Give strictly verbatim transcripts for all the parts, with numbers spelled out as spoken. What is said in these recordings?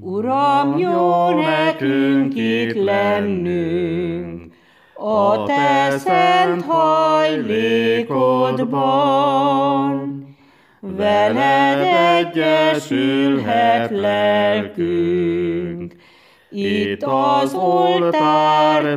Uram, jó nekünk itt lennünk, a te szent hajlékodban. Veled egyesülhet lelkünk, itt az oltár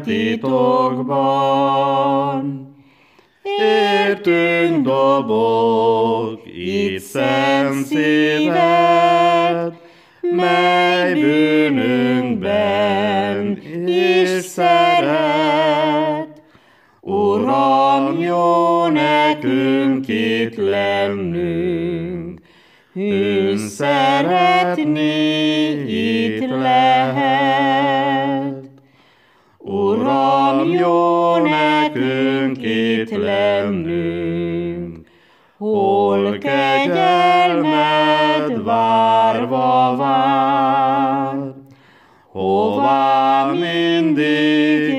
titokban. Értünk dobog, itt szent szíved, mely bűnünkben is szeret. Uram, jó nekünk itt lennünk, hűn szeretni itt lehet. Uram, jó nekünk itt lennünk, hol kegyelmed várva vár, hová mindig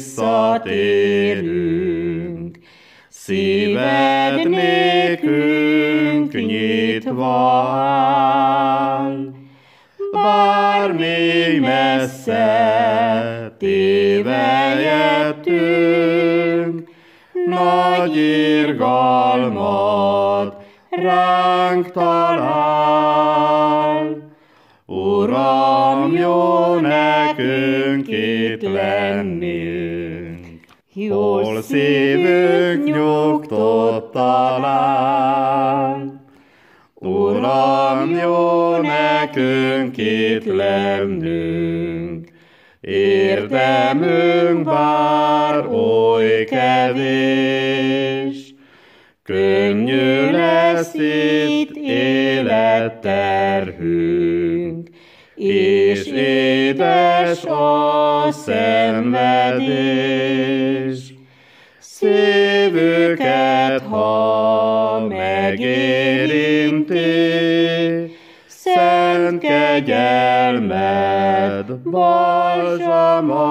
visszatérünk, szíved nékünk nyitva áll. Bár még messze tévejettünk, nagy irgalmat ránk talál. Uram, jó nekünk itt lennünk, hol szívünk nyugtot talál. Uram, jó nekünk itt lennünk, érdemünk bár oly kevés, könnyű lesz itt életterhünk, és édes a szenvedés. Szívüket, ha megérinti, szent kegyelmed balzsama.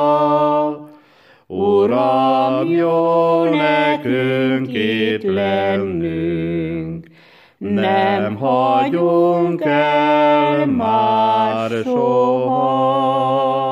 Uram, jó nekünk itt lennünk, nem hagyunk el már soha.